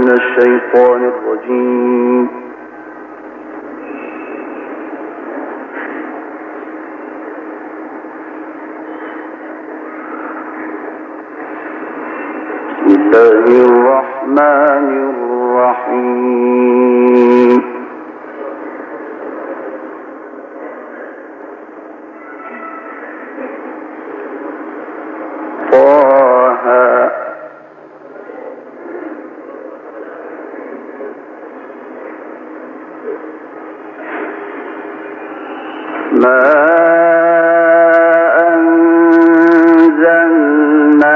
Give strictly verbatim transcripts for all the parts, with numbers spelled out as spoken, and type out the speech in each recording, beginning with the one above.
من الشيطان الرجيم. بسم الله الرحمن الرحيم. طه ما أنزلنا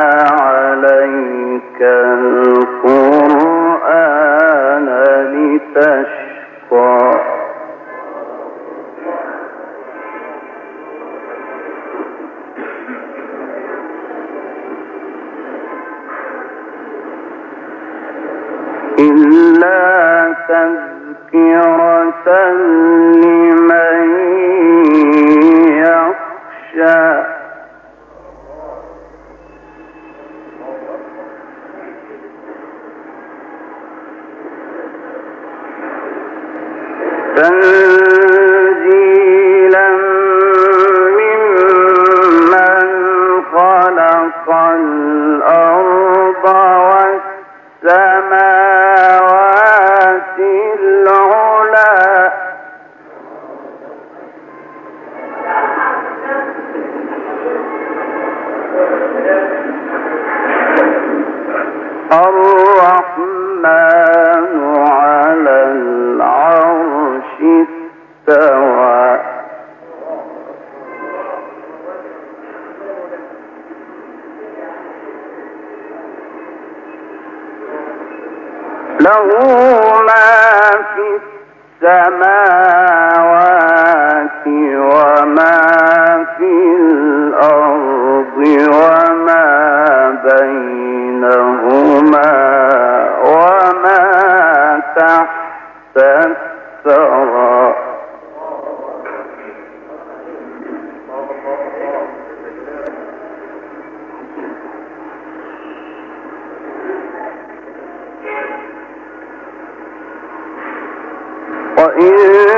عليك القرآن لتشقى إلا تذكرة لمن يخشى تنزيلا ممن خلق الأرض والسماوات العلى الرحمن على العرش استوى له ما في السماوات وما في الأرض وما بينهما وما تحت الثرى وإن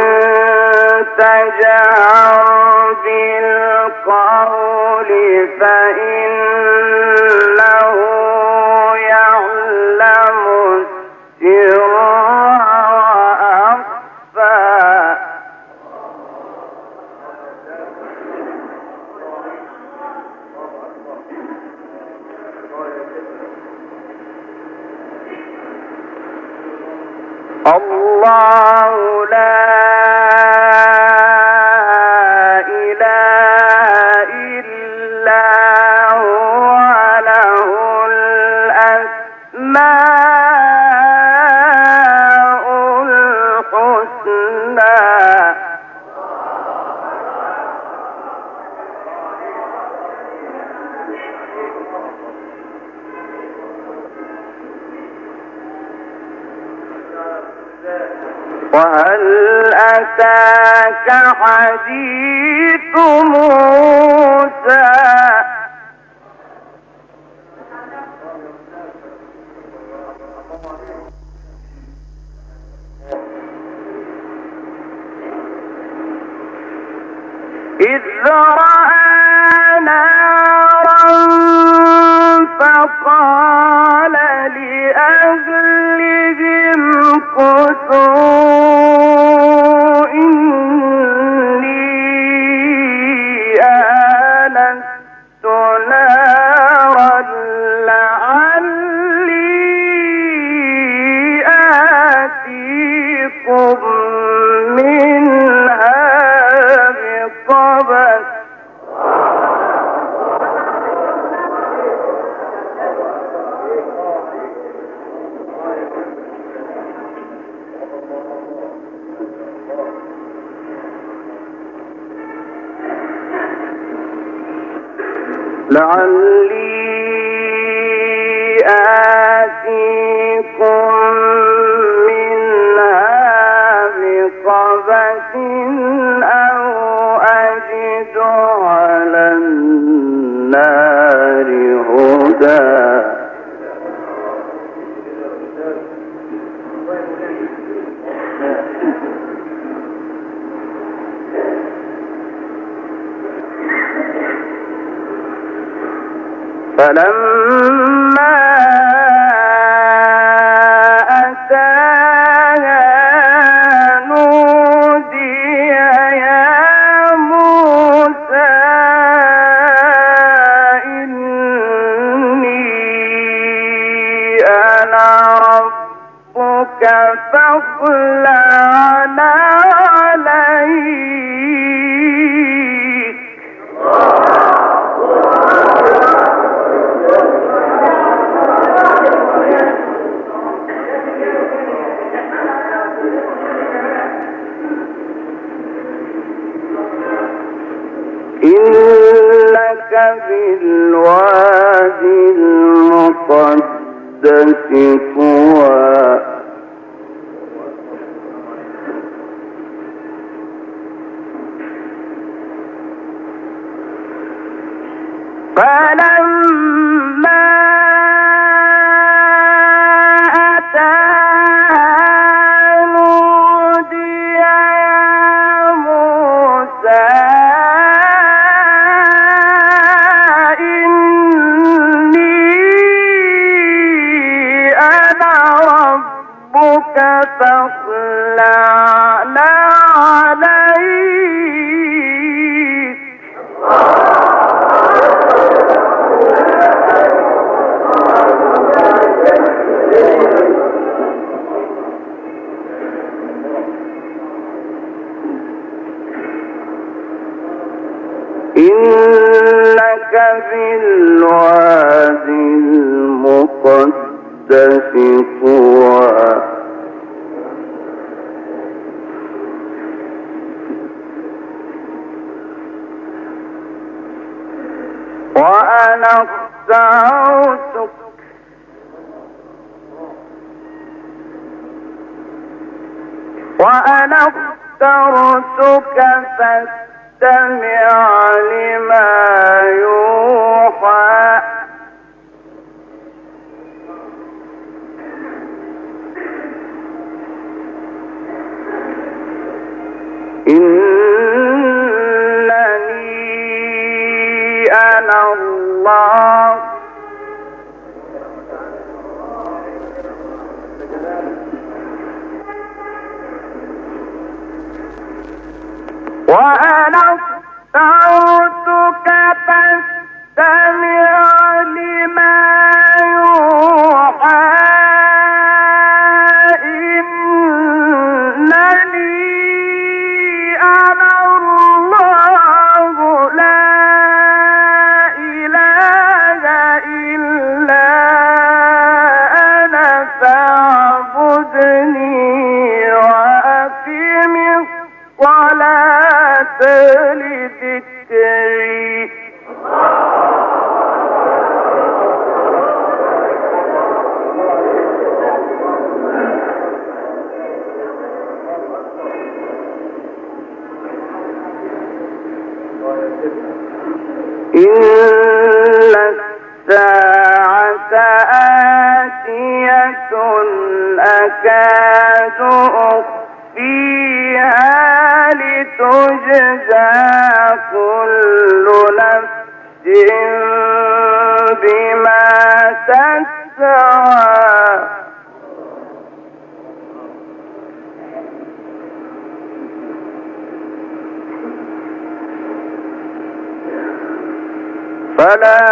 تجهر بالقول فإنه يعلم السر وأخفى الله لا إله إلا هو له الأسماء الحسنى وهل أتاك حديث موسى إذ رأى نارا فقال لأهلهم كثوا إني آنست نارا لعلي آتيكم منها بقبس لعلي آتيكم منها بقبس أو أجد على النار هدى فلما أتاها نودي يا موسى إني أنا ربك فاخلع عليك. إنك بالوادي المقدس طوى. فلما أتاها نودي يا موسى إني أنا ربك فاخلع عليك. إنك بالوادي المقدس طوى. وأنا اخترتك وأنا اخترتك فاستمع لما يوحى. إنني أنا الله وأنا اخترتك فاستمع لما يوحى. إنني أنا الله لا إله إلا أنا فاعبدني وأقم الصلاة لذكري. إن الساعة آتية أكاد أخفيها لتجزى كل نفس بما تسعى. فلا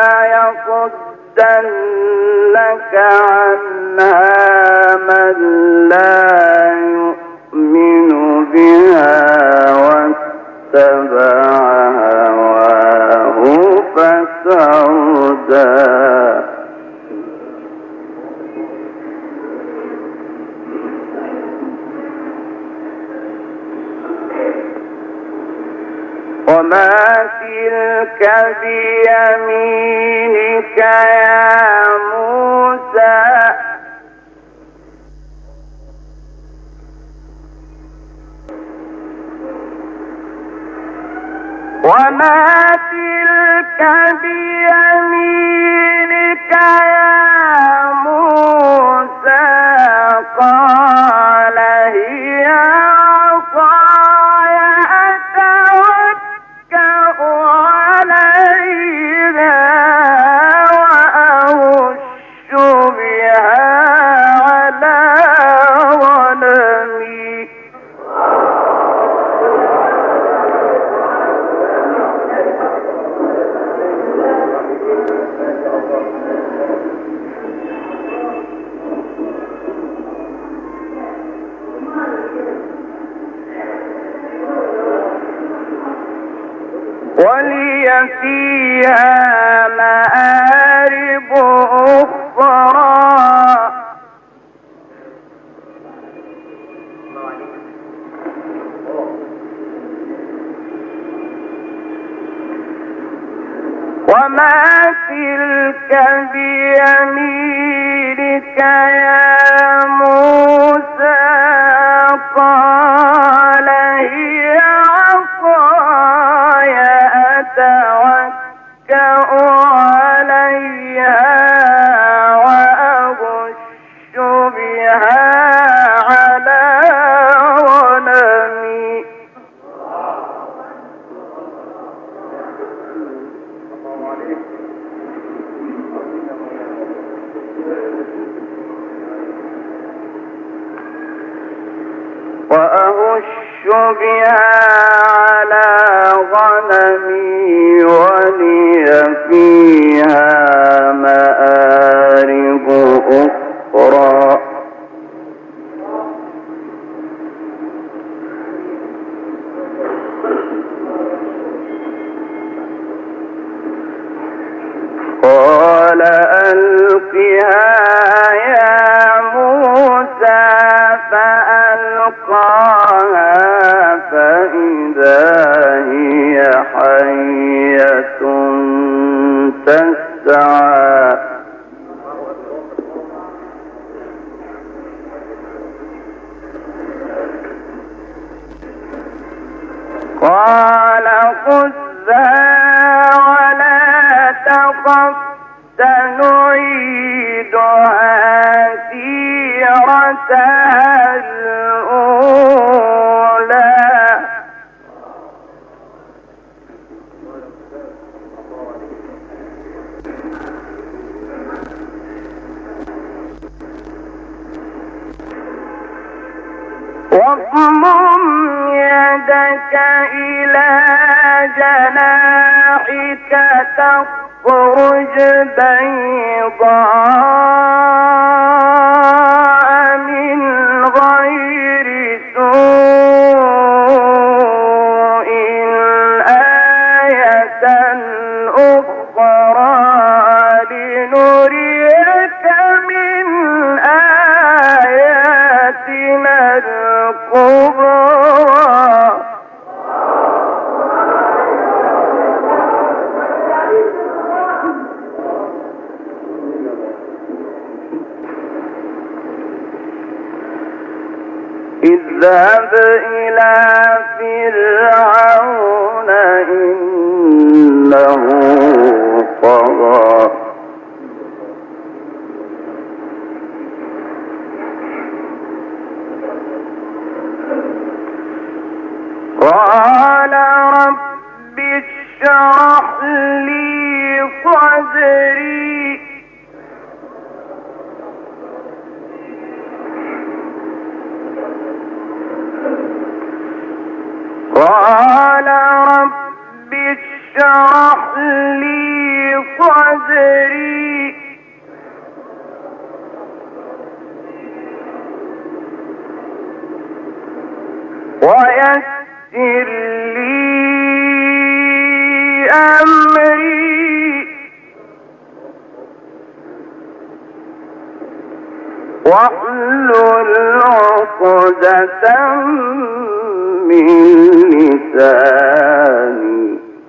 يصدنك عنها من لا يؤمن بها واتبع هواه فتردى. وما تلك بيمينك يا موسى. وما تلك بيمينك يا موسى. قال هي عصاي أتوكأ عليها تلك بيمينك يا موسى قال هي عصاي أتوكأ عليها وأهش بها على غنمي وأهش بها على غنمي ولي فيها مآرب أخرى قال ألقها يا موسى فألقاها فإذا هي حية تسعى قال خذها ولا تخف سنعيدها سيرتها الأولى واضمم يدك إلى جناحك تخرج بيضاء من غير سوء آية أخرى لنريك من آياتنا الكبرى اذهب إلى فرعون إنه طغى قال رب اشرح لي صدري قال رب اشرح لي صدري ويسر لي أمري واحلل عقدة من لساني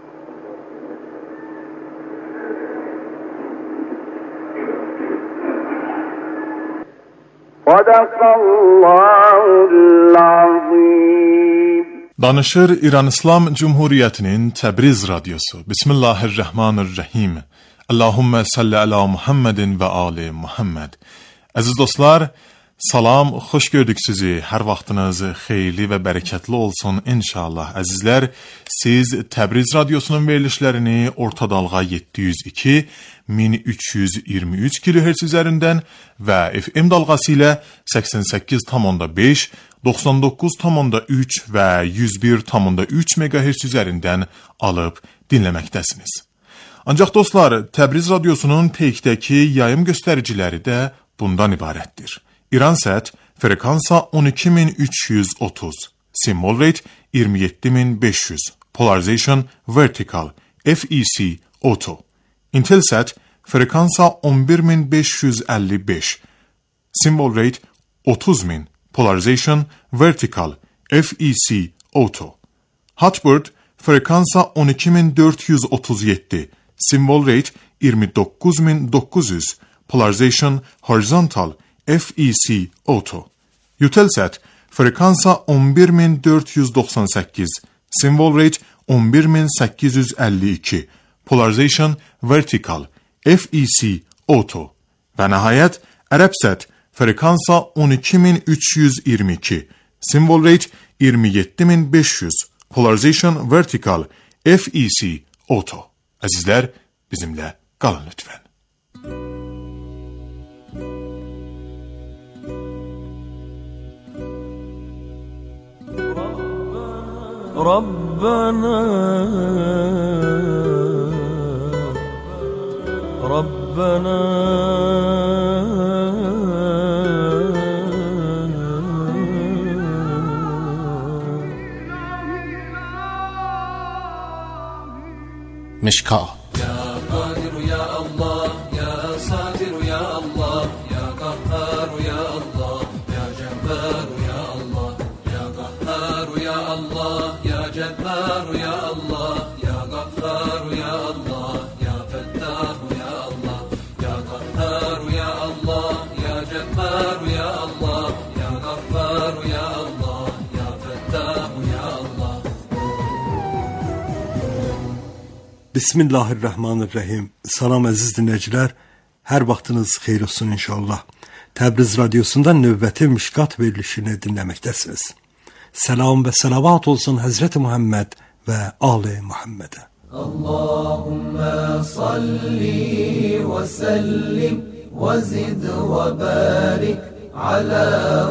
صدق الله العظيم. Danışır İran İslam Cumhuriyeti'nin Təbriz Radyosu. Bismillahirrahmanirrahim. Allahümme salli ala Muhammedin ve ali Muhammed. Əziz dostlar, salam, xoş gördük sizi. Hər vaxtınız xeyirli və bərəkətli olsun inşallah. Əzizlər, siz Təbriz Radyosunun verilişlərini orta dalğa yeddi yüz iki min üç yüz iyirmi üç kilohertz üzərindən və F M dalğası ilə səksən səkkiz tam onda beş, doxsan doqquz tam onda üç və yüz bir tam onda üç megahertz üzərindən alıb dinləməkdəsiniz. Ancaq dostlar, Təbriz Radyosunun peykdəki yayım göstəriciləri də bundan ibarətdir. İransat frekansa on iki min üç yüz otuz, symbol rate iyirmi yeddi min beş yüz, polarization vertical, F E C auto. Intelsat frekansa on bir min beş yüz əlli beş, symbol rate otuz min, polarization vertical, F E C auto. Hotbird frekansa on iki min dörd yüz otuz yeddi, symbol rate iyirmi doqquz min doqquz yüz, Polarization Horizontal, F E C Auto. Eutelsat frekansa on bir min dörd yüz doxsan səkkiz, Symbol Rate on bir min səkkiz yüz əlli iki, Polarization Vertical, F E C Auto. Və nəhayət Arabsat frekansa on iki min üç yüz iyirmi iki, Symbol Rate iyirmi yeddi min beş yüz, Polarization Vertical, F E C Auto. Əzizlər, bizimlə qalın lütfən. ربنا ربنا مشکات يا قادر يا الله يا ساتر يا الله يا قهار يا الله يا جبار يا الله يا قهار يا الله يا جبار يا الله يا غفار يا الله يا فتاح يا الله يا قهار يا الله يا جبار يا الله يا غفار يا الله يا فتاح يا الله. Bismillahirrahmanirrahim. Salam əziz dinləyicilər. Hər vaxtınız xeyir olsun inşallah. Təbriz Radyosu'nda növbəti Mişkat verilişini dinləməkdəsiniz. Salam və salavat olsun Həzrəti Muhammed və Ali Muhammed'e. Allahümme salli ve sellim ve zid ve barik ala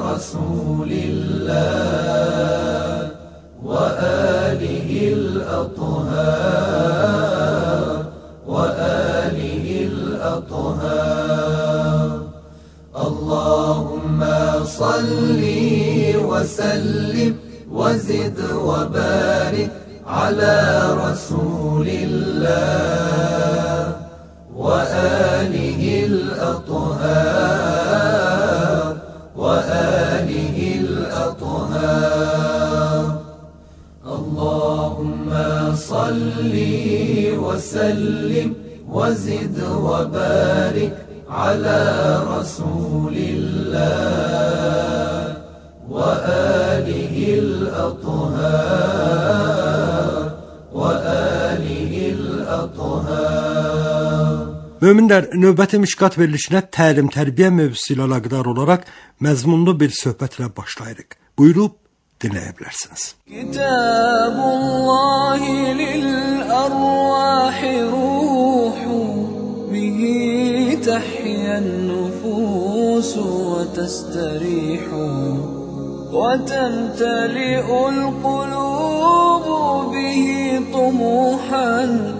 Resulillah ve alihil athar ve alihil athar. Allahümme salli ve sellim ve zid ve barik على رسول الله وآله الأطهار وآله الأطهار. اللهم صل وسلم وزد وبارك على رسول الله وآله الأطهار وآله الأطهار. Möminlər, növbəti Mişkat verilişinə təlim, tərbiyə mövzusu ilə əlaqədar olaraq məzmunlu bir söhbətlə başlayırıq. Buyurub dinləyə bilərsiniz. Kitabullahi lil-arvahi ruhu bihi tahyan nufusu ve testarihu وتمتلئ القلوب به طموحا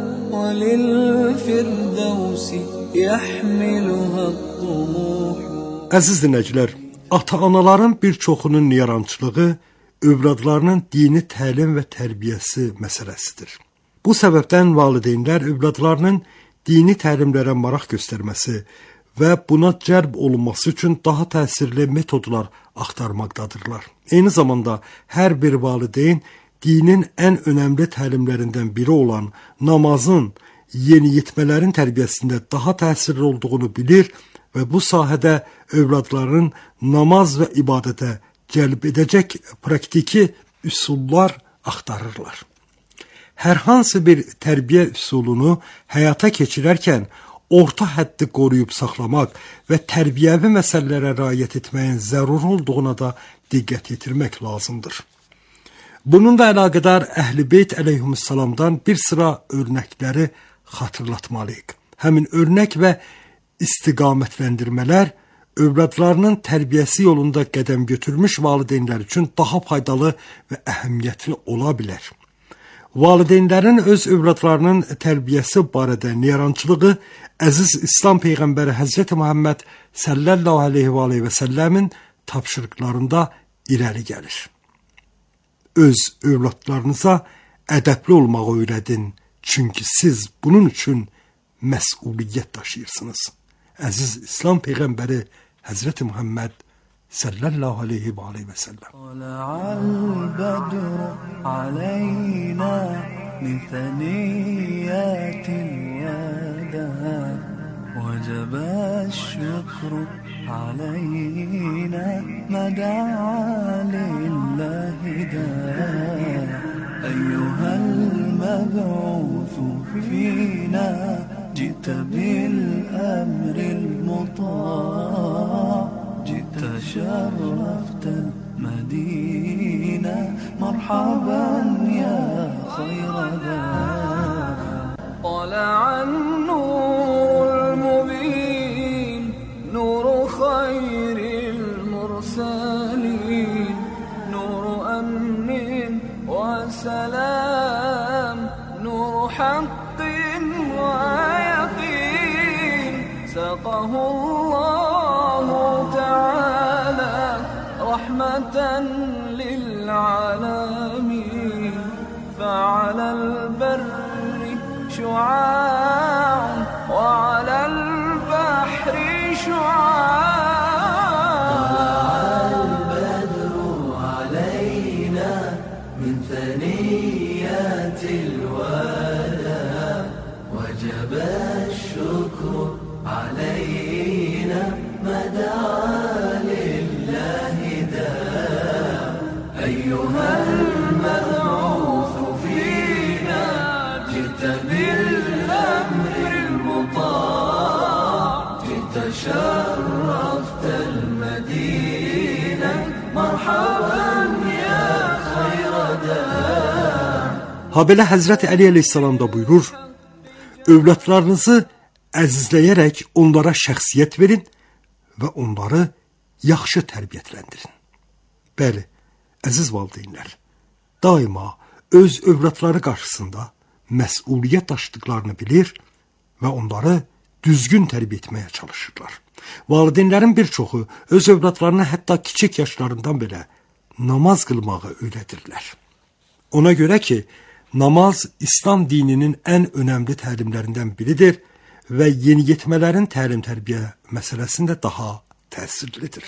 وللفردوس يحملها الطموح. Əziz dinləyicilər, ata-anaların bir çoxunun yarançılığı övladlarının dini təlim və tərbiyəsi məsələsidir. Bu səbəbdən valideynlər övladlarının dini təlimlərə maraq göstərməsi və buna cəlb olunması üçün daha təsirli metodlar axtarmaqdadırlar. Eyni zamanda hər bir valideyn dinin ən önəmli təlimlərindən biri olan namazın, yeniyetmələrin tərbiyəsində daha təsirli olduğunu bilir və bu sahədə övladların namaz və ibadətə cəlb edəcək praktiki üsullar axtarırlar. Hər hansı bir tərbiyə üsulunu həyata keçirərkən orta həddi qoruyub saxlamaq və tərbiyəvi məsələlərə riayət etməyin zəruri olduğuna da diqqət yetirmək lazımdır. Bununla əlaqədar Əhl-i Beyt əleyhissalamdan bir sıra örnəkləri xatırlatmalıyıq. Həmin örnək və istiqamətləndirmələr övladlarının tərbiyəsi yolunda qədəm götürmüş valideynlər üçün daha faydalı və əhəmiyyətli ola bilər. Valideynlərin öz övladlarının tərbiyəsi barədə niyarançılığı əziz İslam Peyğəmbəri Həzrəti Muhammed sallallahu aleyhi və aleyhi və səlləmin tapşırıqlarında irəli gəlir. Öz övladlarınıza ədəbli olmağı öyrədin, çünki siz bunun üçün məsuliyyət daşıyırsınız. Əziz İslam Peyğəmbəri Həzrəti Muhammed sallallahu aleyhi və aleyhi və səlləm. طلع البدر علينا من ثنيات الوداع الواحدة وجب الشكر علينا ما دعا لله داع أيها المبعوث فينا جئت بالأمر المطاع جئت شرفت المدينة مرحبا يا خير داع طلع النور المبين نور خير المرسلين نور أمن وسلام نور حق ويقين سقه الله تعالى رحمة للعالمين فعلى البر شعاع وعلى البحر شعاع طلع البدر علينا من ثنيات الوداع وجب الشكر علينا ما دعا لله داع أيها المبعوث فينا جئت بالأمر المطاع جئت شرفت المدينة مرحبا يا خير داع. Ha belə Həzrəti Əli əleyhissalam da buyurur: "Övladlarınızı əzizləyərək onlara şəxsiyyət verin və onları yaxşı tərbiyyələndirin." Bəli, əziz valideynlər, daima öz övladları qarşısında məsuliyyət daşıdıqlarını bilir və onları düzgün tərbiyə etməyə çalışırlar. Valideynlərin bir çoxu öz övladlarına hətta kiçik yaşlarından belə namaz qılmağı öyrədirlər. Ona görə ki, namaz İslam dininin ən önəmli təlimlərindən biridir və yeniyetmələrin təlim-tərbiyə məsələsində daha təsirlidir.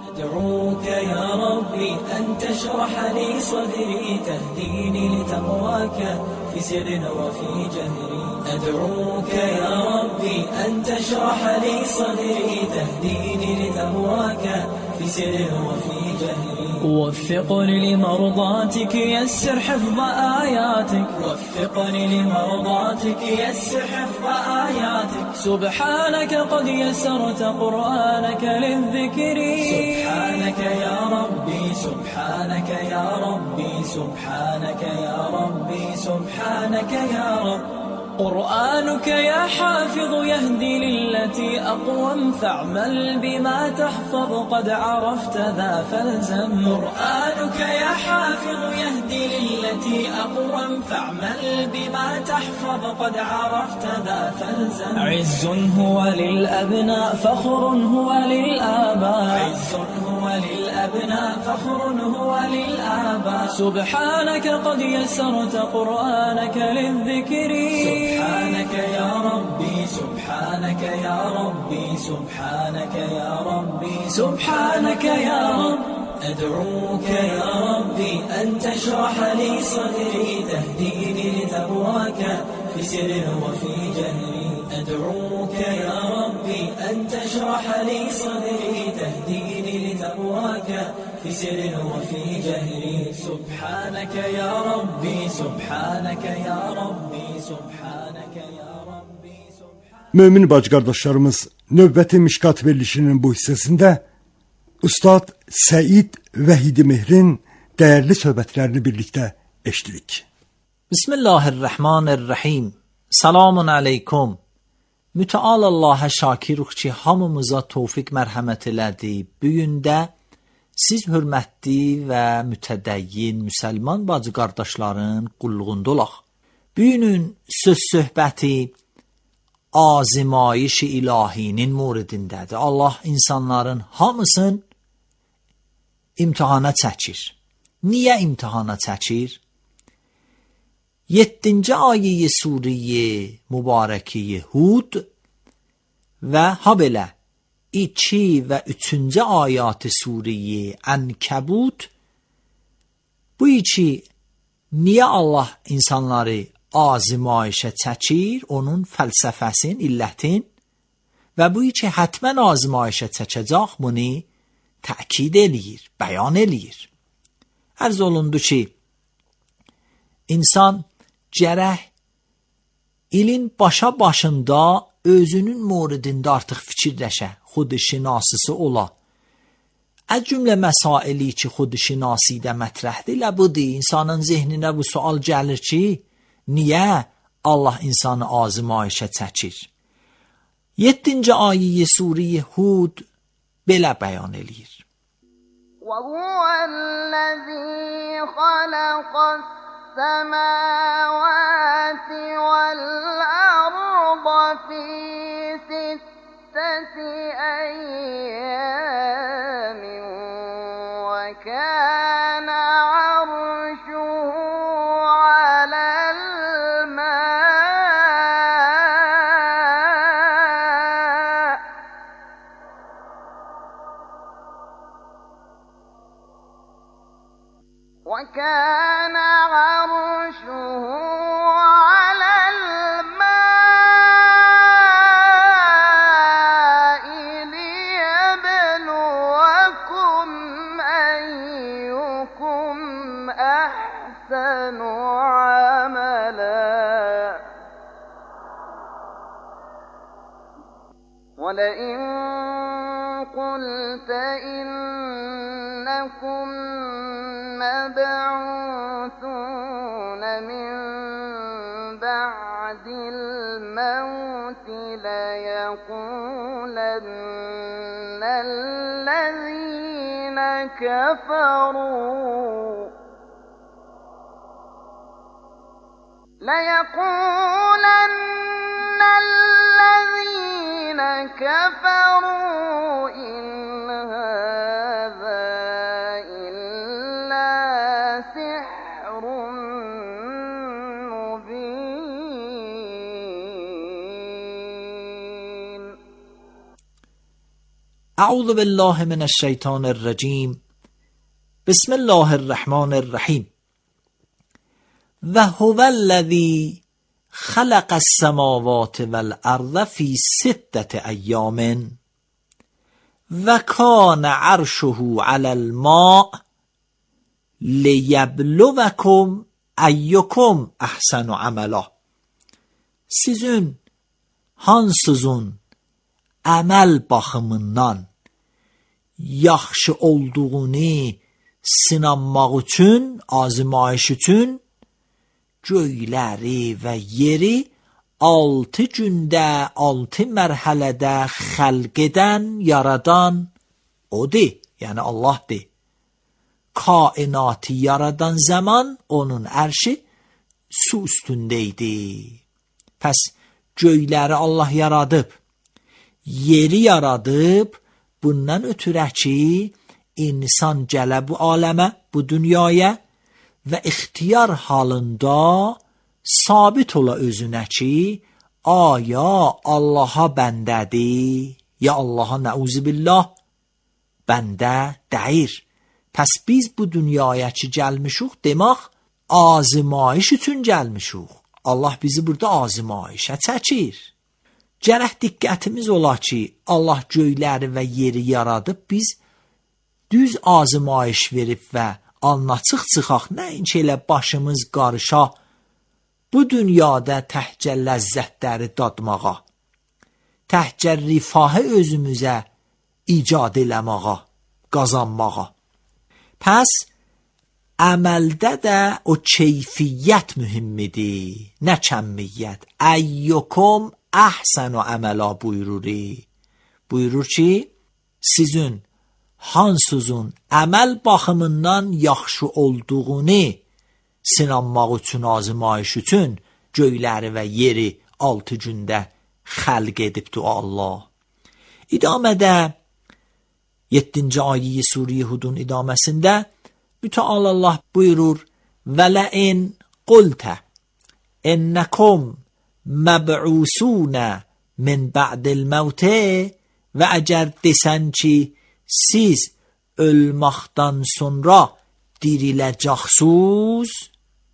أدعوك يا ربي أن تشرح لي صدري تهديني لتقواك في سر وفي جهري أدعوك يا ربي أن تشرح لي صدري تهديني لتقواك في سر وفي جهري وفقني لمرضاتك يسر حفظ آياتك وفقني لمرضاتك يسر حفظ آياتك سبحانك قد يسرت قرآنك للذكر سبحانك يا ربي سبحانك يا ربي سبحانك يا ربي سبحانك يا رب قرآنك يا حافظ يهدي للتي أقوم فاعمل بما تحفظ قد عرفت ذا فالزم قرآنك يا حافظ يهدي للتي أقوم فاعمل بما تحفظ قد عرفت ذا فالزم عز هو للأبناء فخر هو للآباء عز هو للأبناء فخر هو للآباء سبحانك قد يسرت قرآنك للذكر سبحانك يا ربي سبحانك يا ربي سبحانك يا ربي سبحانك يا رب أدعوك يا ربي أن تشرح لي صدري تهديني لتقواك في سر وفي جهري أدعوك يا ربي أن تشرح لي صدري تهديني لتقواك في سر وفي جهري سبحانك يا ربي سبحانك يا ربي سبحانك يا ربي سبحانك. Mömin bacı qardaşlarımız, növbəti Mişkat verilişinin bu hissəsində Ustad Səid Vəhidi Mehrin dəyərli söhbətlərini birlikdə eşitdik. Bismillahirrahmanirrahim. Selamun aleykum. Müteal Allah'a şakiruq ki, hamımıza tövfiq mərhəmət elədi. Bu gündə siz hörmətli və mütədəyyin müsəlman bacı qardaşların qulluğunda olaq. Bu günün söz söhbəti azimayişi ilahinin muridindədir. Allah insanların hamısını imtihana çəkir. Niyə imtihana çəkir? yeddinci ayeyi Suriye mübarekeyi Hud ve ha belə iki ve üçüncü ayatı Suriye Ankebut bu iki niye Allah insanları azmayişə çəkir, onun fəlsəfəsin, illətin və bu ki, hətmən azmayişə çəkəcək bunu təkid eləyir, bəyan eləyir. Ərz olundu ki, insan gərək ilin başa başında özünün moridində artıq fikirləşə, xudşinasısı ola. Az cümlə məsaili ki, xudşinasidə mətrəhdir, elə budur. İnsanın zehninə bu sual gəlir ki, niyə Allah insanı azmayişə çəkir? yeddinci ayə Surə Hud belə bəyan eləyir. وَهُوَ الَّذِي خَلَقَ السَّمَاوَاتِ وَالْأَرْضَ فِي سِتَّةِ أَيَّامٍ وَكَانَ عَرْشُهُ عَلَى الْمَاءِ وَكَانَ عَرْشُهُ عَلَى الْمَاءِ لِيَبْلُوَكُمْ أَيُّكُمْ أَحْسَنُ عَمَلًا وَلَئِن قُلْتَ إِنَّكُمْ مبعوثون من بعد الموت ليقولن الذين كفروا ليقولن الذين كفروا إن هذا إلا سحر مبين. اعوذ بالله من الشیطان الرجیم. بسم الله الرحمن الرحیم. و هو الذی خلق السماوات والارض فی ستة ایام و کان عرشه علی الماء لیبلوکم ایکم احسن عملا. Sizin hansızın əməl baxımından yaxşı olduğunu sınanmaq üçün, azmayış üçün göyləri və yeri altı gündə, altı mərhələdə xəlq edən, yaradan odur, yəni Allahdır. Kainatı yaradan zaman onun ərşi su üstündeydi. Pəs göyləri Allah yaradıb, yeri yaradıb, bundan ötürə ki, insan gələ bu aləmə, bu dünyaya və ixtiyar halında sabit ola özünə ki, aya Allaha bəndədir, ya Allaha nəuzubillah bəndə deyir. Pəs biz bu dünyaya ki gəlmişik, demək azmayış üçün gəlmişik. Allah bizi burada azmayışə çəkir. Gərək diqqətimiz ola ki, Allah göyləri və yeri yaradıb, biz düz azmayış verib və anlaçıq çıxaq, nəinki elə başımız qarışa, bu dünyada təhcə ləzzətləri dadmağa, təhcə rifahı özümüzə icad eləməğa, qazanmağa. Pəs, əməldə də o keyfiyyət mühimmidir, nə kəmmiyyət. Əyyukum əhsənu əməla buyurur. Buyurur ki, sizin hansızın əməl baxımından yaxşı olduğunu sınanmaq üçün, azmayış üçün göyləri və yeri altı gündə xəlq edibdir Allah. İdamədə yeddinci ayə Surə Hudun idaməsində Müteal Allah buyurur: "Və ləin qultə ennekum meb'usunə min ba'dil mevtə." Və əgər desən ki, siz ölməkdən sonra diriləcəksiniz,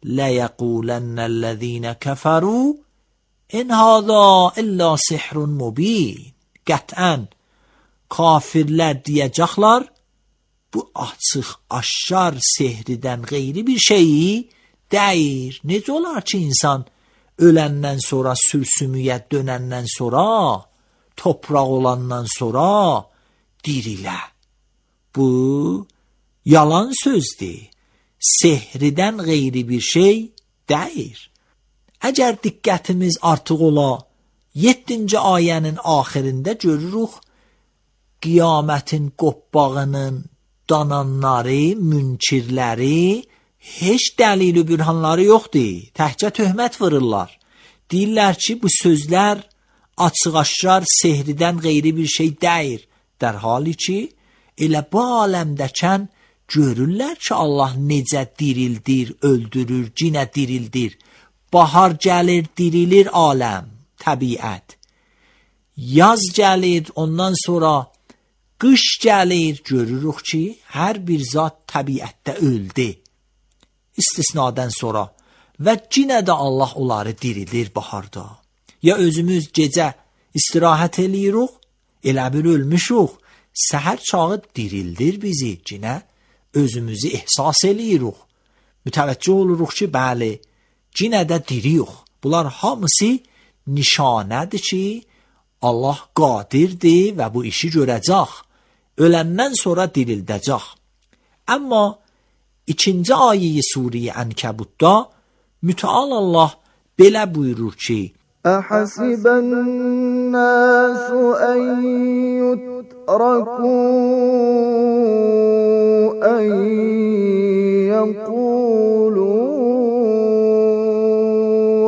لیقولن الذین کفروا in هذا الا سحر مبین. Qətən kafirlər deyəcəklər, bu açıq aşkar sehridən qeyri bir şeyi deyir. Necə olar ki, insan öləndən sonra, sürsümüyə dönəndən sonra, topraq olandan sonra dirilə? Bu yalan sözdür. Sehridən qeyri bir şey deyir. Əgər diqqətimiz artıq ola, yeddinci ayənin axirində görürük, qiyamətin qopbağının dananları, münkirləri, heç dəlil-i bürhanları yoxdur. Təhcə töhmət vururlar. Deyirlər ki, bu sözlər açıq-aşkar sehridən qeyri bir şey deyir. Dər hali ki, elə bu aləmdəkən görürlər ki, Allah necə dirildir, öldürür, cinə dirildir. Bahar gəlir, dirilir aləm, təbiət. Yaz gəlir, ondan sonra qış gəlir, görürük ki, hər bir zat təbiətdə öldü. İstisnadan sonra və cinə də Allah onları dirilir baharda. Ya özümüz gecə istirahət eləyirik, elə bir ölmüşük, səhər çağı dirildir bizi, cinə özümüzü ehsas eləyirik. Mütəvəccüh oluruq ki, bəli, cinə də diriyik. Bunlar hamısı nişanədir ki, Allah qadirdir və bu işi görəcək. Öləndən sonra dirildəcək. Amma ikinci ayə-i Sure-i Ənkəbutda mütəal Allah belə buyurur ki, أحسب الناس أن يتركوا أن يقولوا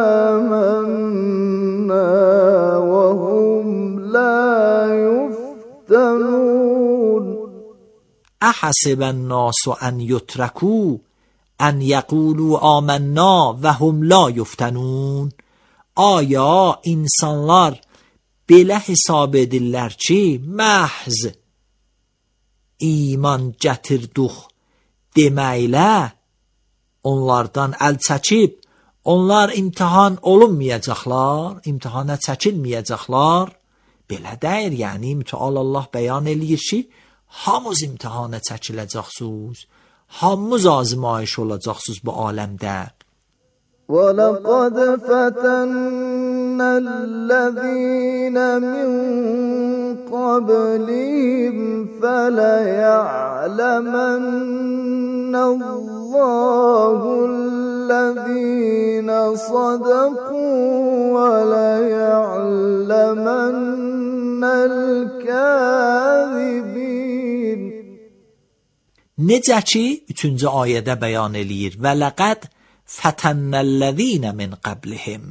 آمنا وهم لا يفتنون. أحسب الناس أن يتركوا أن يقولوا آمنا وهم لا يفتنون. آیا insanlar belə hesab edirlər ki, məhz iman gətirduq deməklə onlardan əl çəkib, onlar imtihan olunmayacaqlar, imtihana çəkilməyəcəklar? Belə deyir, yəni mütəal Allah bəyan eləyir ki, hamınız imtihana çəkiləcəksiniz, hamınız azmayış olacaqsınız bu aləmdə. وَلَقَدْ فَتَنَّا الَّذِينَ مِنْ قَبْلِهِمْ فَلَيَعْلَمَنَّ اللَّهُ الَّذِينَ صَدَقُوا وَلَيَعْلَمَنَّ الْكَاذِبِينَ. Necə ki, üçüncü ayədə bəyan eləyir. Və ləqəd fətənnəl-ləzīnə min qablihim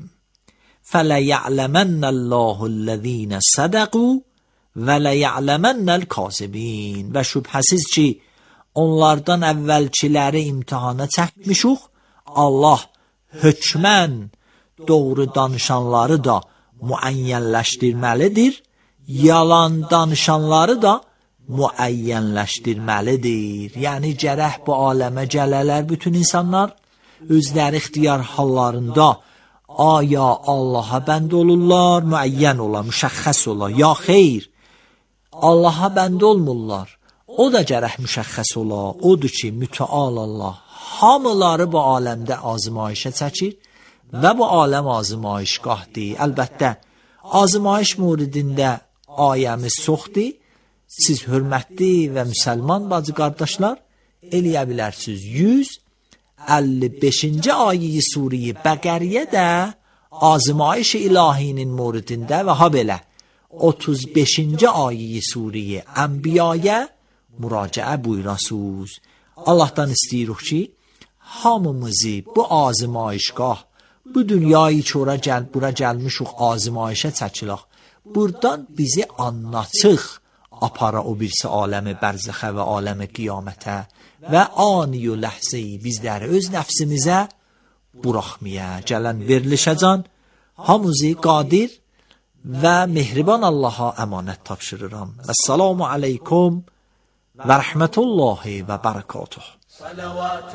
fələya'ləmənnəllâhu'l-ləzīnə sədəqû və ləya'ləmənnəl-kazibin. Və şübhəsiz ki, onlardan əvvəlkiləri imtihana çəkmişik. Allah hökmən doğru danışanları da müəyyənləşdirməlidir, yalan danışanları da müəyyənləşdirməlidir. Yəni gərək bu aləmə gələlər bütün insanlar özləri ixtiyar hallarında aya Allaha bənd olurlar, müəyyən ola, müşəxxəs ola, ya xeyr, Allaha bənd olmurlar. O da gərək müşəxxəs ola, odur ki, mütəal Allah hamıları bu aləmdə azmayışa çəkir və bu aləm azmayışgahdır. Əlbəttə, azmayış mövridində ayəmiz çoxdur. Siz hörmətli və müsəlman bacı qardaşlar eləyə bilərsiniz. yüz əlli beşinci ayə-i Sure-i Bəqərəyə də azmayış ilahinin mövridində və ha belə otuz beşinci ayə-i Sure-i Ənbiyaya müraciə buyurasınız. Allahdan istəyirik ki, hamımızı bu azmayışgah, bu dünyayı ki, ora gəl, bura gəlmişik azmayışa çəkilək. Buradan bizi anlaçıq apara o birisi aləmi bərzəxə və aləmi qiyamətə və ani-yu ləhzəyi bizləri öz nəfsimizə buraxmaya gələn verilişəcan hamımızı qadir və mehriban Allaha əmanət tapşırıram. Əssalamu aleykum və rəhmətullahi və bərəkatuh. صلوات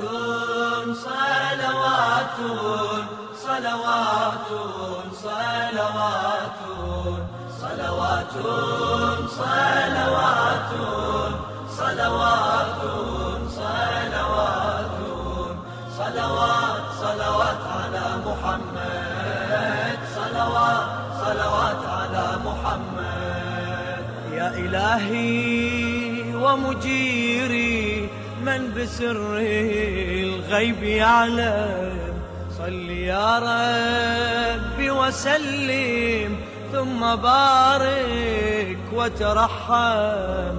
صلوات صلوات صلوات صلوات صلوات صلوات صلوات صلوات صلوات على محمد صلوات صلوات على محمد. يا إلهي ومجيري من بسر الغيب يعلم، صل يا ربي وسلم ثم بارك وترحم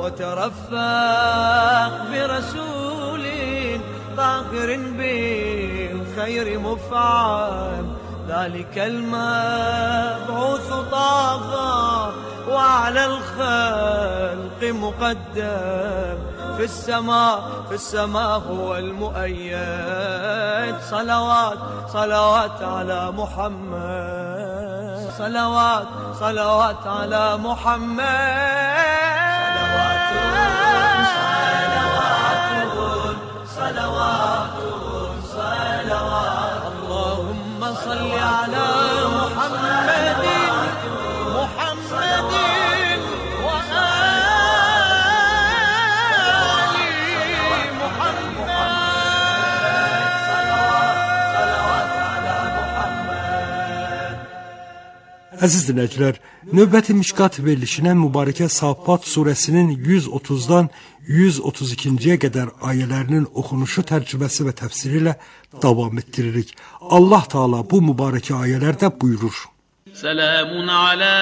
وترفق برسول طاهر بالخير مفعم، ذلك المبعوث طه وعلى الخلق مقدم، في السماء في السماء هو المؤيد. صلوات صلوات على محمد، صلوات صلوات على محمد. صلوات صلوات اللهم صل على محمد محمد وآل محمد. صلوات على محمد. Əziz dinləyicilər, növbəti Mişkat verilişinə mübarəkə Safat surəsinin yüz otuzdan yüz otuz ikinciyə qədər ayələrinin oxunuşu, tərcüməsi və təfsiri ilə davam etdiririk. Allah Teala bu mübarəkə ayələrdə buyurur: Selamun ala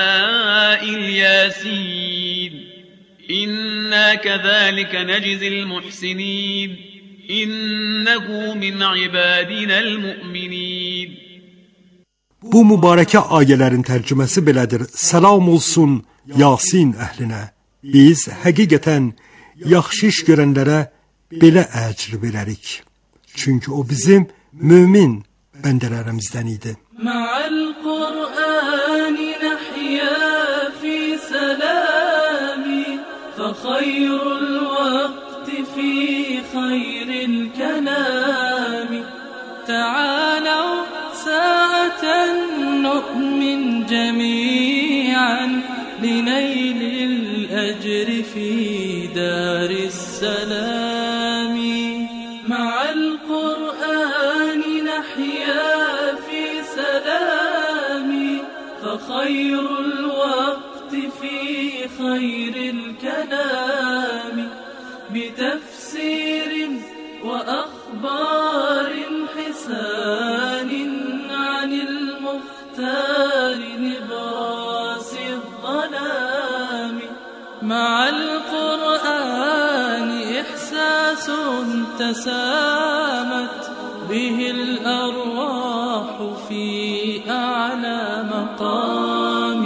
İlyasin, inna kəzəlikə necizil muhsinin, innehu min ibadinəl mu'minin. Bu mübarəkə ayələrin tərcüməsi belədir: Salam olsun Yasin əhlinə. Biz həqiqətən yaxşı iş görənlərə belə əcr verərik. Çünki o bizim mömin bəndələrimizdən idi. Ma'al Qur'ani nahya fi salami, fa khayrul vaqti fi khayril kalami. Ta'alaw sa'atan nu'min jami'an لنيل الأجر في دار السلام. مع القرآن نحيا في سلام، فخير الوقت في خير الكلام. بتفسير وأخبار حسان عن المختار نبراس الظلام. مع القرآن إحساس تسامت به الأرواح في أعلى مقام.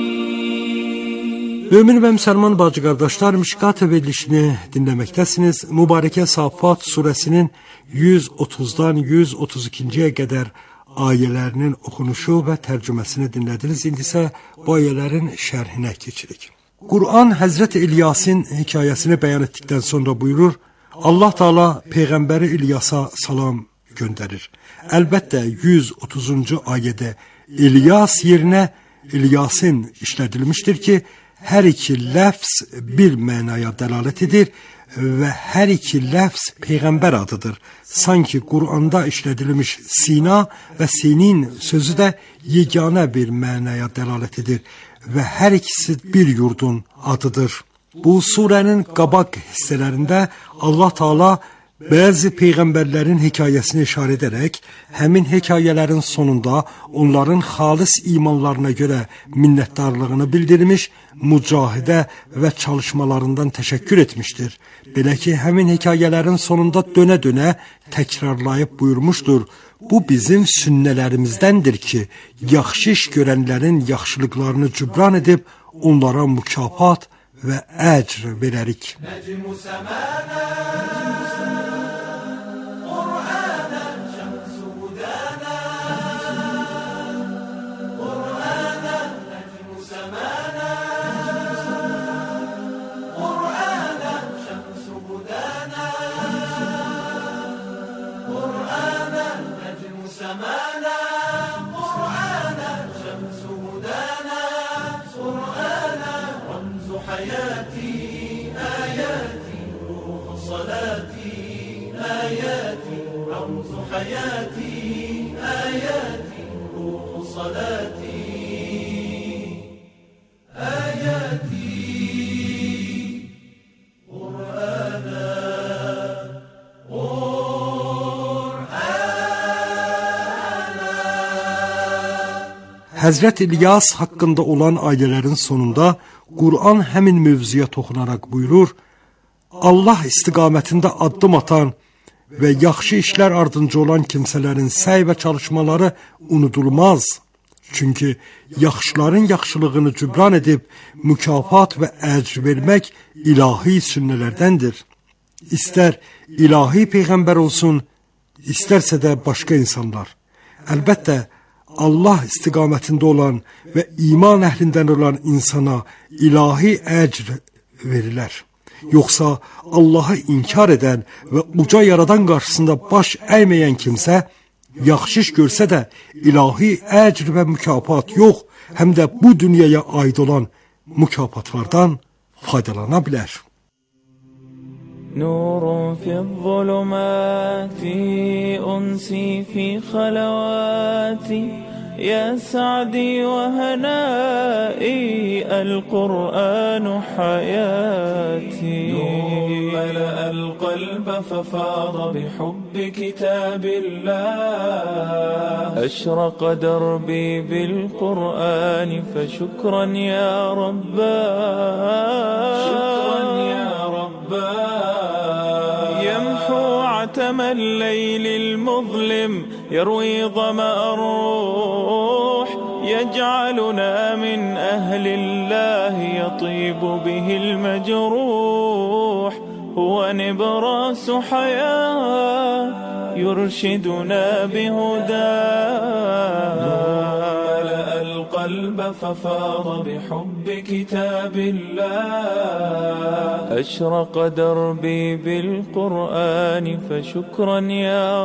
Mömin və müsəlman bacı qardaşlar, Mişkat verilişini dinləməkdəsiniz. Mübarəkə Safat surəsinin yüz otuzdan yüz otuz ikinciyə qədər ayələrinin oxunuşu və tərcüməsini dinlədiniz. İndi isə bu ayələrin şərhinə keçirik. Qur'an Həzrət İlyasın hekayəsini bəyan etdikdən sonra buyurur: Allah Teala Peyğəmbəri İlyasa salam göndərir. Əlbəttə yüz otuzuncu ayədə İlyas yerinə İlyasın işlədilmişdir ki, hər iki ləfz bir mənaya dəlalət edir və hər iki ləfz Peyğəmbər adıdır. Sanki Qur'anda işlədilmiş Sina və Sinin sözü də yeganə bir mənaya dəlalət edir və hər ikisi bir yurdun adıdır. Bu surənin qabaq hissələrində Allah Teala bəzi peyğəmbərlərin hekayəsini işarə edərək, həmin hekayələrin sonunda onların xalis imanlarına görə minnətdarlığını bildirmiş, mücahidə və çalışmalarından təşəkkür etmişdir. Belə ki, həmin hekayələrin sonunda dönə-dönə təkrarlayıb buyurmuşdur: bu bizim sünnələrimіздəndir ki, yaxşı iş görənlərin yaxşılıqlarını cübran edib, onlara mükafat və əcr verərik. حياتي آياتي روح صلاتي آياتي رمز حياتي آياتي روح صلاتي آياتي قرآنا Həzrət İlyas haqqında olan ayələrin sonunda Qur'an həmin mövzuya toxunaraq buyurur: Allah istiqamətində addım atan və yaxşı işlər ardınca olan kimsələrin səy və çalışmaları unudulmaz. Çünki yaxşıların yaxşılığını cübran edib mükafat və əcr vermək ilahi sünnələrdəndir. İstər ilahi peyğəmbər olsun, istərsə də başqa insanlar. Əlbəttə, Allah istiqamətində olan və iman əhlindən olan insana ilahi əcr verilər. Yoxsa Allahı inkar edən və uca yaradan qarşısında baş əyməyən kimsə, yaxşı iş görsə də ilahi əcr və mükafat yox, həm də bu dünyaya aid olan mükafatlardan faydalana bilər. نور في الظلمات أنسي في خلواتي يا سعدي وهنائي القرآن حياتي نور ملأ القلب ففاض بحب كتاب الله أشرق دربي بالقرآن فشكرا يا رباه شكرا يا رباه يمحو عتم الليل المظلم يروي ظمأ الروح يجعلنا من أهل الله يطيب به المجروح هو نبراس حياة يرشدنا بهداه ملأ القلب ففاض بحب كتاب الله أشرق دربي بالقرآن فشكرا يا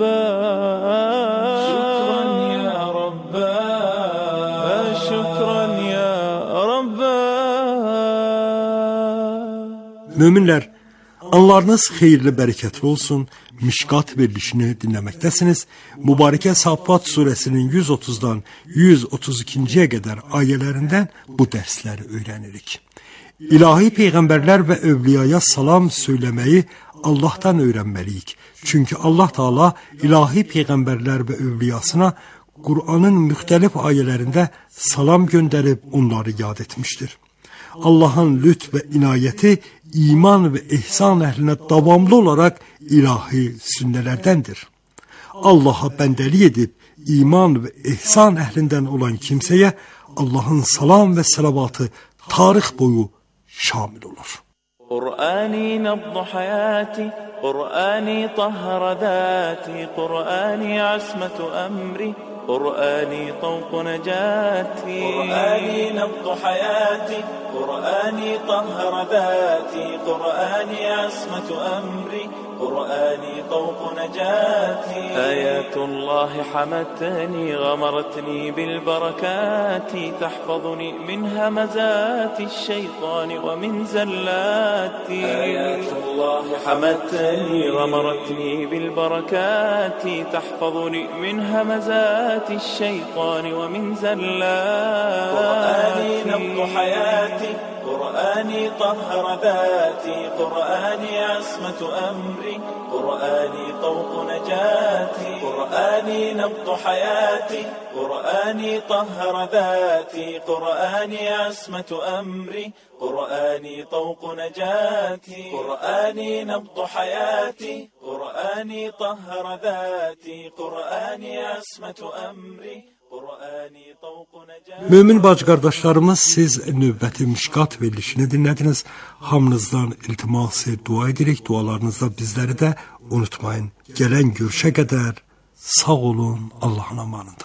رباه شكرا يا رباه شكرا يا رباه. Möminlər, anlarınız xeyirli, bərəkətli olsun. Mişqat verilişini dinləməkdəsiniz. Mübarəkə Saffat surəsinin yüz otuzdan yüz otuz ikinciyə qədər ayələrindən bu dərsləri öyrənirik. İlahi peyğəmbərlər və övliyaya salam söyləməyi Allahdan öyrənməliyik. Çünki Allah Taala ilahi peyğəmbərlər və övliyasına Qur'anın müxtəlif ayələrində salam göndərib onları yad etmişdir. Allahın lütf və inayəti iman və ihsan əhlinə davamlı olaraq ilahi sünnələrdəndir. Allah'a bəndəlik edib iman və ihsan əhlindən olan kimsəyə Allahın salam və salavatı tarix boyu şamil olur. قرآني نبض حياتي قرآني طهر ذاتي قرآني عصمة أمري قرآني طوق نجاتي قرآني نبض حياتي قرآني طهر ذاتي قرآني عصمة أمري قرآني طوق نجاتي آيات الله حمتني غمرتني بالبركات تحفظني من همزات الشيطان ومن زلاتي آيات الله حمتني غمرتني بالبركات تحفظني من همزات الشيطان ومن زلاتي قرآني نبض حياتي قرآني طهر ذاتي قرآني عصمة أمري قرآني طوق نجاتي قرآني نبض حياتي قرآني طهر ذاتي قرآني عصمة أمري قرآني طوق نجاتي قرآني نبض حياتي قرآني طهر ذاتي قرآني عصمة أمري Mömin bacı qardaşlarımız, siz növbəti Mişqat verilişini dinlədiniz. Hamınızdan iltiması dua edirik. Dualarınızda bizləri də unutmayın. Gələn görüşə qədər sağ olun, Allahın amanında.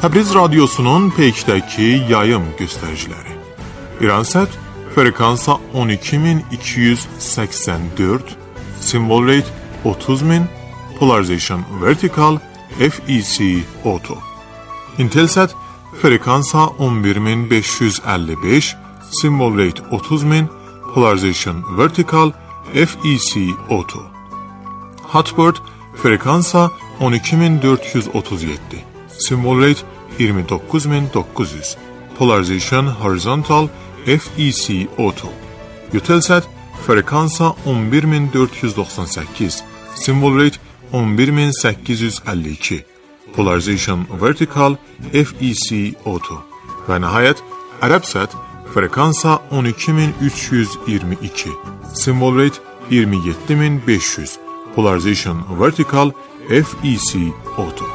Təbriz Radyosu'nun Peyk'təki yayım göstəriciləri. İransat frekansa on iki min iki yüz səksən dörd, symbol rate otuz min, polarization vertical, F E C auto. Intelsat frekansa on bir min beş yüz əlli beş, symbol rate otuz min, polarization vertical, F E C auto. Hotbird frekansa on iki min dörd yüz otuz yeddi, symbol rate iyirmi dokuz min dokuz yüz, polarization horizontal, F E C auto. Eutelsat frekansa on bir min dörd yüz doxsan səkkiz, symbol rate on bir min səkkiz yüz əlli iki, polarization vertical, F E C auto. Və nəhayət Arabsat frekansa on iki min üç yüz iyirmi iki, symbol rate iyirmi yeddi min beş yüz, polarization vertical, F E C auto.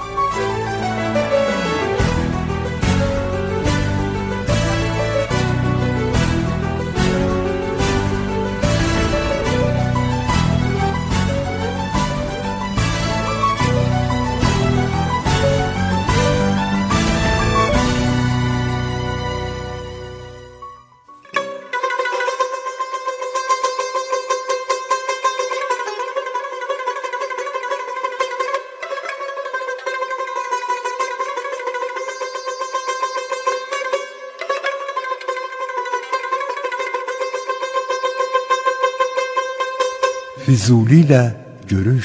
Füzuli ilə görüş.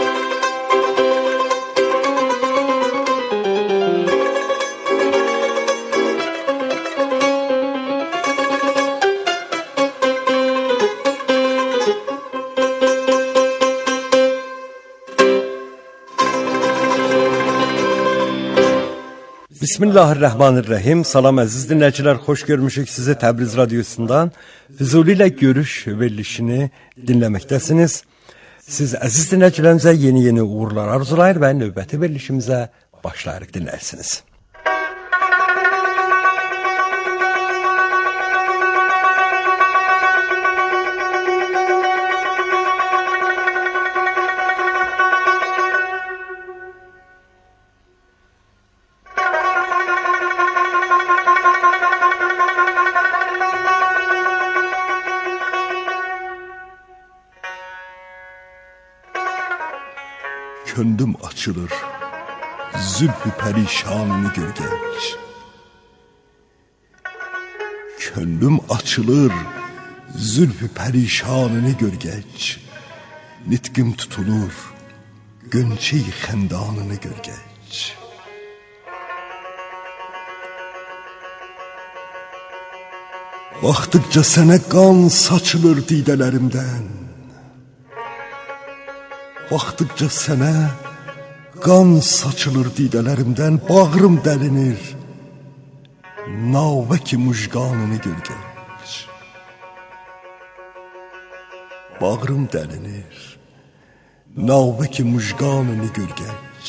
Bismillahirrahmanirrahim. Salam əziz dinləyicilər, xoş görmüşük sizi Təbriz Radyosu'ndan. Füzuli ilə görüş verilişini dinləməkdəsiniz. Siz əziz dinləyicilərimizə yeni-yeni uğurlar arzulayır və növbəti verilişimizə başlayarıq dinlərsiniz. Könlüm açılır, zülfü perişanını gör genç. Könlüm açılır, zülfü perişanını gör genç. Nitqim tutulur, gönçeyi xəndanını gör genç. Baxdıqca sənə qan saçılır didələrimdən. Baxdıqca sənə qan saçılır didələrimdən, bağrım dəlinir, navə ki mujqanını gör genç. Bağrım dəlinir, navə ki mujqanını gör genç.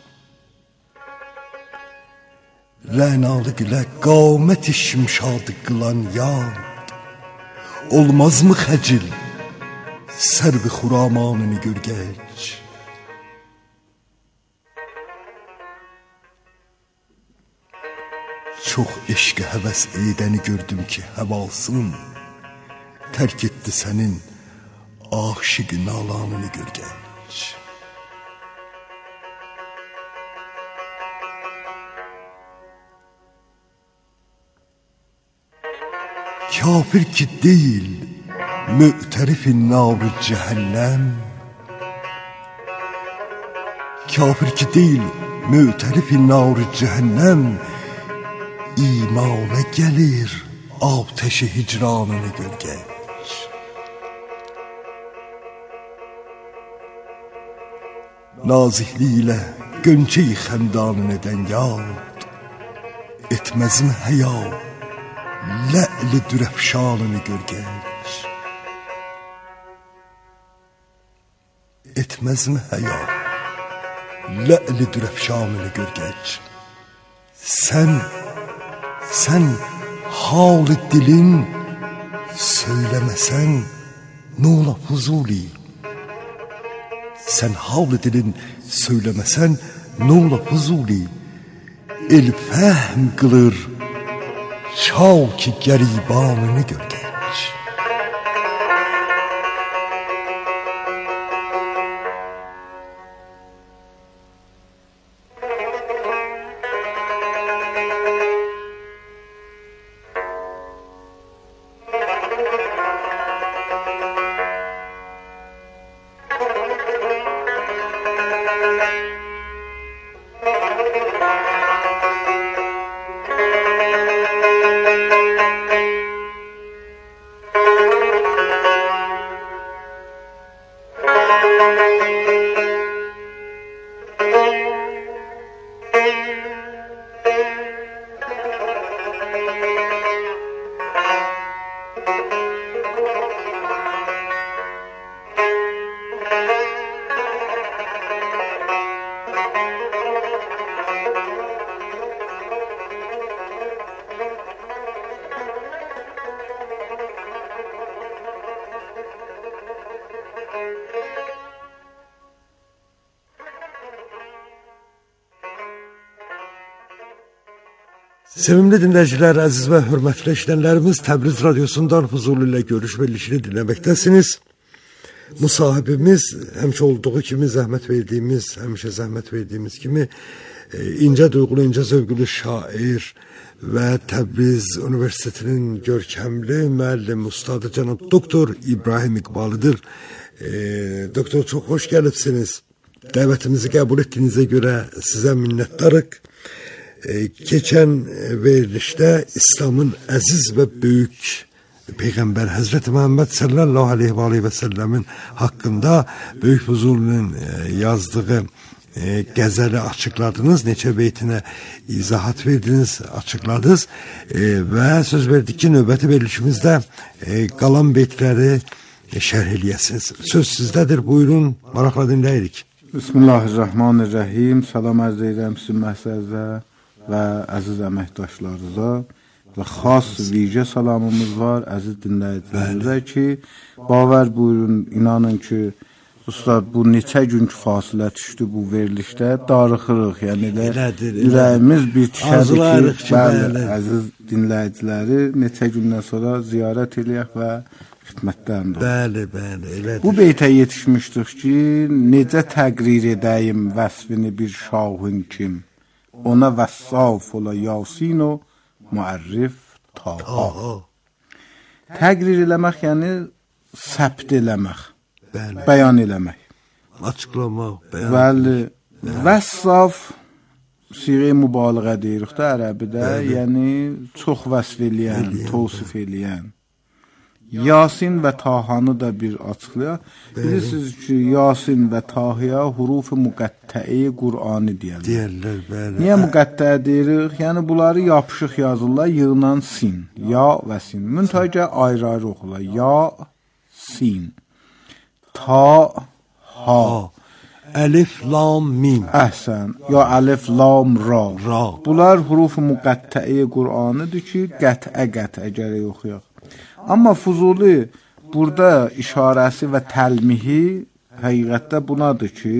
Rənalı gülə qamət-i şimşadı qılan yad, olmazmı xəcil, sərvi xuramanını gör genç. Çox eşqə həvəs edəni gördüm ki, həvalsın, tərk etdi sənin aşiqi nalanını gör genç. Kafir ki deyil, mü'terifin nar-ı cəhənnəm. Kafir ki deyil, mü'terifin nar-ı cəhənnəm. İmana gəlir, ateşi hicranını gör genç. Nazihliyle gönçeyi xəndanın edən yad, etməzmi həya, lə'li dürəfşanını gör genç. Etməzmi həya, lə'li dürəfşanını gör genç. Sən, sən hal-ı dilin söyləməsən, nə ola Fuzuli? Sən hal-ı dilin söyləməsən, nə ola Fuzuli? el fəhm qılır, çal ki qəribanını gör gənc. Sevimli dinləyicilər, əziz və hörmətli eşidənlərimiz, Təbriz radiosundan Fuzuli ilə görüş verilişini dinləməkdəsiniz. Müsahibimiz həmişə olduğu kimi zəhmət verdiyimiz, həmişə zəhmət verdiyimiz kimi e, incə duyğulu, incə zövqlü şair və Təbriz Universitetinin görkəmli müəllim ustadı cənab doktor İbrahim İqbalıdır. E, doktor, çox xoş gəlibsiniz. Dəvətimizi qəbul etdiyinizə görə sizə minnətdarıq. Ee, keçən verilişdə İslamın əziz və böyük Peyğəmbər Həzrəti Məhəmməd sallallahu aleyhi və səlləmin haqqında Böyük Fuzulinin yazdığı e, qəzəli açıqladınız, neçə beytinə izahat verdiniz, açıqladınız e, və söz verdik ki, növbəti verilişimizdə e, qalan beytləri e, şərh eləyəsiniz. Söz sizdədir, buyurun, maraqla dinləyirik. Bismillahirrahmanirrahim. Salam ərz edirəm sizin məhsəzə və əziz əməkdaşlarınıza və xas vicə salamımız var əziz dinləyicilərimizə ki, bavər buyurun, inanın ki, ustad, bu neçə gün ki fasilə düşdü bu verilişdə, darıxırıq, yəni elə ürəyimiz bir tikədir ki, bəli, əziz dinləyiciləri neçə gündən sonra ziyarət eləyək və xidmətdəndir. Bəli, bəli, elədir. Bu beytə yetişmişdik ki, necə təqrir edəyim vəsfini bir şahın kim, ona vəssaf ola Yasin o müərrif Taha. Təqrir eləmək, yəni səbt eləmək, bəli, bəyan eləmək, açıqlamaq, bəyan. Bəli, vəssaf siğə mübaliğə deyirik də ərəbidə, bəli, yəni çox vəsf eləyən, tavsif eləyən. Yasin və Tahanı da bir açıqlayaq. Bilirsiniz ki, Yasin və Tahıya huruf-u müqəttəi Qur'anı deyərlər. Deyərlər, bəli. Niyə müqəttə deyirik? Yəni, bunları yapışıq yazırlar, yığınan sin. Ya və sin. Müntəqə ayrı-ayrı oxular. Ya, sin. Ta, ha. Əlif, lam, mim. Əhsən. Ya əlif, lam, ra. Ra. Bunlar huruf-u müqəttəi Qur'anıdır ki, qətə-qətə gərək oxuyaq. Amma Fuzuli burada işarəsi və təlmihi həqiqətdə bunadır ki,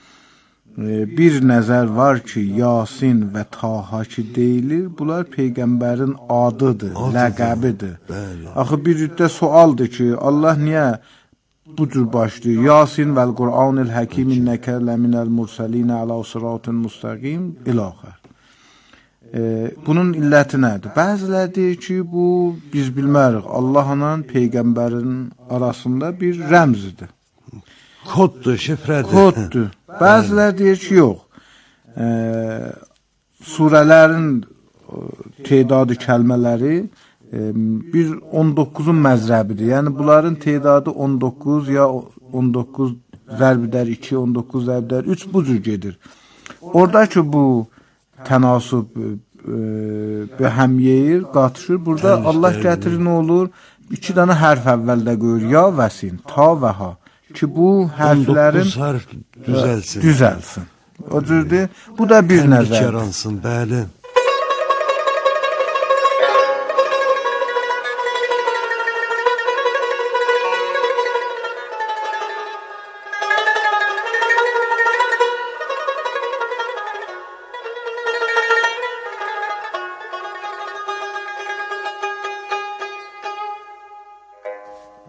bir nəzər var ki, Yasin və Taha ki deyilir, bunlar Peyğəmbərin adıdır, adıdır. Ləqəbidir. Bəli. Axı bir üddə sualdır ki, Allah niyə bu cür başlayır? Yasin vəl Qur'anil həkim innəkə ləminəl mursəlinə alə sıratın müstəqim ilaxər. Ee, bunun illəti nədir? Bəzilər deyir ki, bu biz bilmərik. Allahla Peyğəmbərin arasında bir rəmzidir. Koddur, şifrədir. Koddur. Bəzilər deyir ki, yox. Ee, surələrin tedadı kəlmələri e, bir on doqquzun məzrəbidir. Yəni, bunların tedadı on doqquz ya on doqquz zərbidər iki, on doqquz zərbidər üç bu cür gedir. Oradakı bu tənasub e, həm yeyir, qatışır. Burada Tənişlər Allah gətirir, nə olur? İki dənə hərf əvvəldə qoyur. Ya və sin, ta və ha. Ki bu hərflərin on doqquz hərf düzəlsin. Düzəlsin. O cürdür. Bu da bir nəzər. Təmlik yaransın, bəli.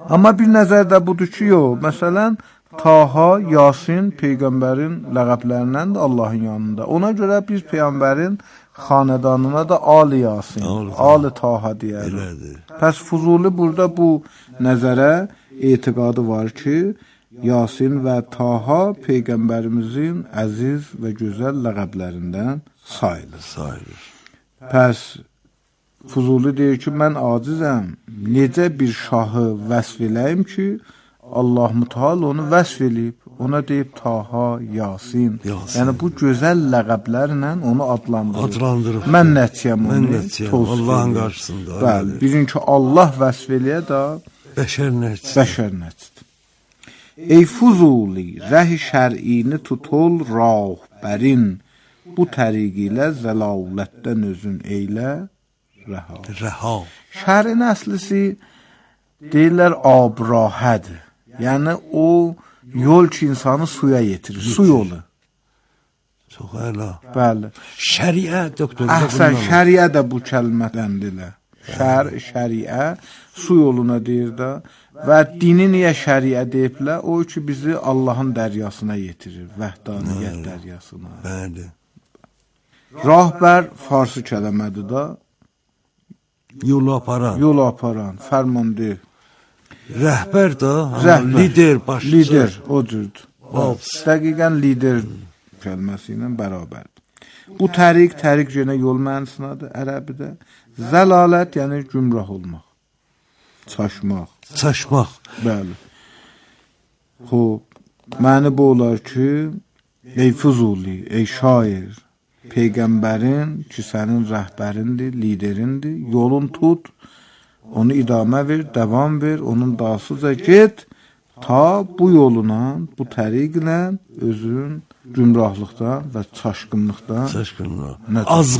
Amma bir nəzər də budur ki, yox, məsələn, Taha, Yasin peyğəmbərin ləqəblərindən də Allahın yanında. Ona görə biz peyğəmbərin xanədanına da Ali Yasin, Ali Taha deyərik. Pəs Fuzuli burada bu nəzərə etiqadı var ki, Yasin və Taha peyğəmbərimizin əziz və gözəl ləqəblərindən sayılır. sayılır. Pəs Fuzuli deyir ki, mən acizəm, necə bir şahı vəsf eləyim ki, Allah Mütəal onu vəsf eləyib, ona deyib Taha, Yasin. Yasin. Yəni bu gözəl ləqəblərlə onu adlandırır. Adlandırıb. Mən nəticəm onu. Mən nəticəm, Allahın qarşısında. Bəli, birinci Allah vəsf eləyə də Bəşər nəticə. bəşər nəticə. Ey Fuzuli, rəh şər'ini tutul rahbərin, bu təriq ilə zəlalətdən özün eylə rəha. Rəha. Şərin əslisi deyirlər abrahədir. Yəni o yol ki insanı suya yetirir, su yolu. Çox əla. Bəli. Şəriət doktor. Əhsən, şəriə də bu kəlmədəndirlər. Şər, şəriə su yoluna deyir də və dini niyə şəriə deyiblər? O ki bizi Allahın dəryasına yetirir, vəhdaniyyət dəryasına. Bəli. Rahbər farsı kəlmədir də. Yolu aparan. Yol aparan, fərmandev. Rəhbər də, Rəhbər. lider, başçı. Lider, o cürdür. Babs. Dəqiqən lider kəlməsi ilə bərabərdir. Bu təriq, təriq yenə yol mənasındadır ərəbidə. Zəlalət yəni gümrah olmaq, çaşmaq. Çaşmaq. Bəli. Xoş, məni bu olar ki, ey Fuzuli, ey şair, peyğəmbərin ki sənin rəhbərindir, liderindir, yolun tut, onu idamə ver, davam ver, onun dalsıca get, ta bu yoluna, bu təriqlə özün gümrahlıqdan və çaşqınlıqdan Çaşqınlıqdan. Nə- Az